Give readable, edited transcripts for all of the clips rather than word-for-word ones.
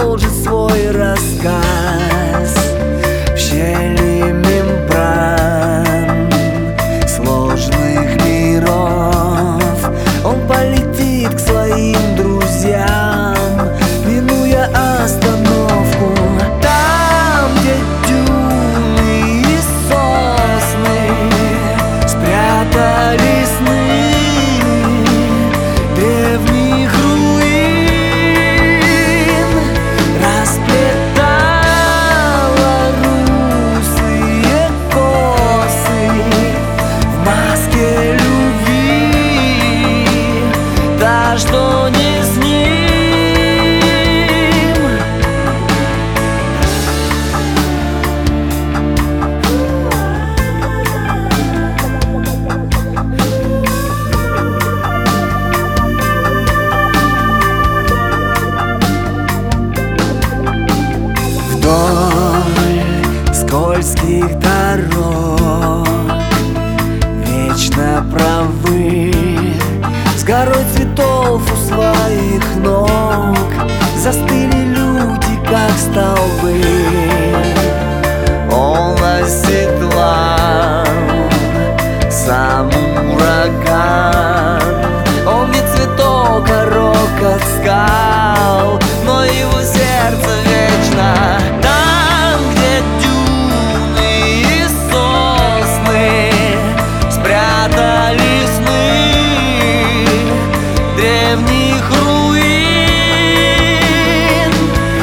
продолжит свой рассказ в щели мембран сложных миров. Он полетит к своим друзьям, минуя остановку. Там, где дюны и сосны спрятали сны древних руин, расплетала русые косы в маске любви, та, что не с ним. Вдоль скользких дорог вечно провы, с горой цветов у своих ног застыли люди, как столбы. Он оседлал сам ураган, он не цветок, а рокот скал, но его сердце вечно там, где дюны и сосны спрятали сны древних руин,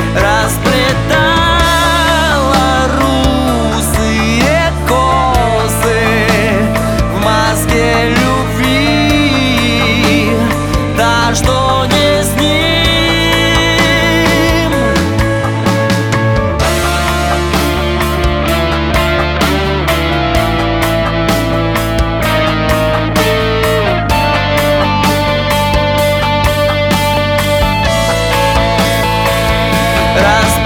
расплетала русые косы в маске любви, та, что не с ним. Раз